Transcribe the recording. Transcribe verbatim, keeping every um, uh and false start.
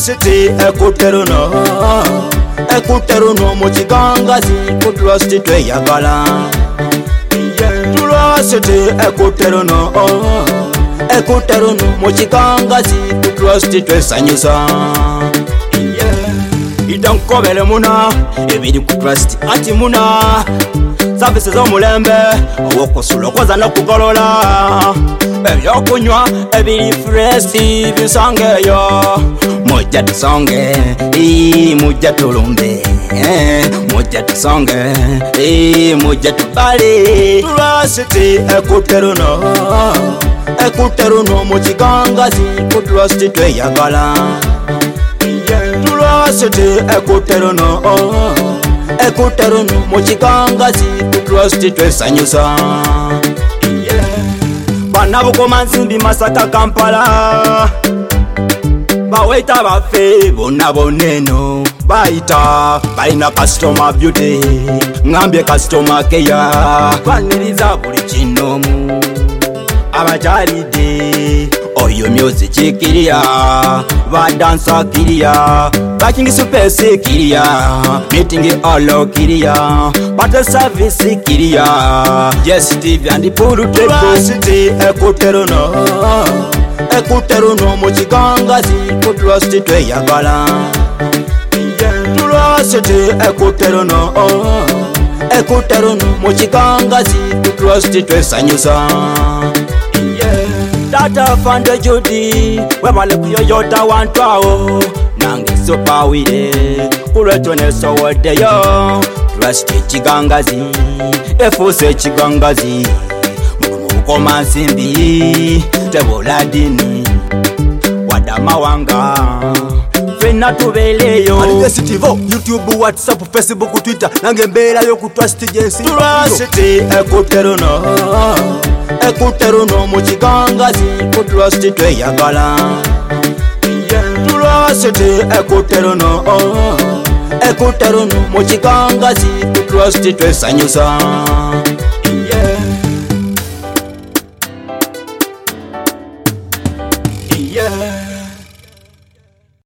Trust ekuteruno ekuteruno mu kigangazi ku trust tweyagala. Trust ekuteruno ekuteruno mu kigangazi ku trust twesanyusa. Idankobele muna ebiri ku trust ati muna service z'omulembe owokusula okoza n'okugolola ebyokunywa ebiri fresh bisangeyo. Mujja tusonge mujja tulumbe mujja tusonge mujja tubale. Trust ekuteruno ekuteruno mu kigangazi ku trust tweyagala. Trust ekuteruno ekuteruno mu kigangazi ku trust twesanyusa. Bana bukoma nsimbi Masaka Kampala bawaita baffe bonna bonneno bayita balina customer beauty ngambye customer care baniriza buli kinomu abajalide oyo music kiriya badansa kiriya baking space kiriya meeting all kiriya bata service kiriya. Yes Steve and Pulu Trust ekuteruno ekuteruno mu kigangazi ku trust tweyagala. Trust ekuteruno ekuteruno mu kigangazi ku trust twesanyusa. Tata Fande Judy webale kuyoyota wantu awo nange sopawire kulweto nesowodeyo. Trust ekigangazi efuuse ekigangazi muno mu bukoma nsimbi tebola dini wadde amawanga fenna tubeleyo. Aligestivo YouTube WhatsApp Facebook Twitter nange mbeerayo ku trust jensi. Trust ekuteruno ekuteruno mu kigangazi ku trust tweyagala. Trust ekuteruno ekuteruno mu kigangazi ku trust twesanyusa.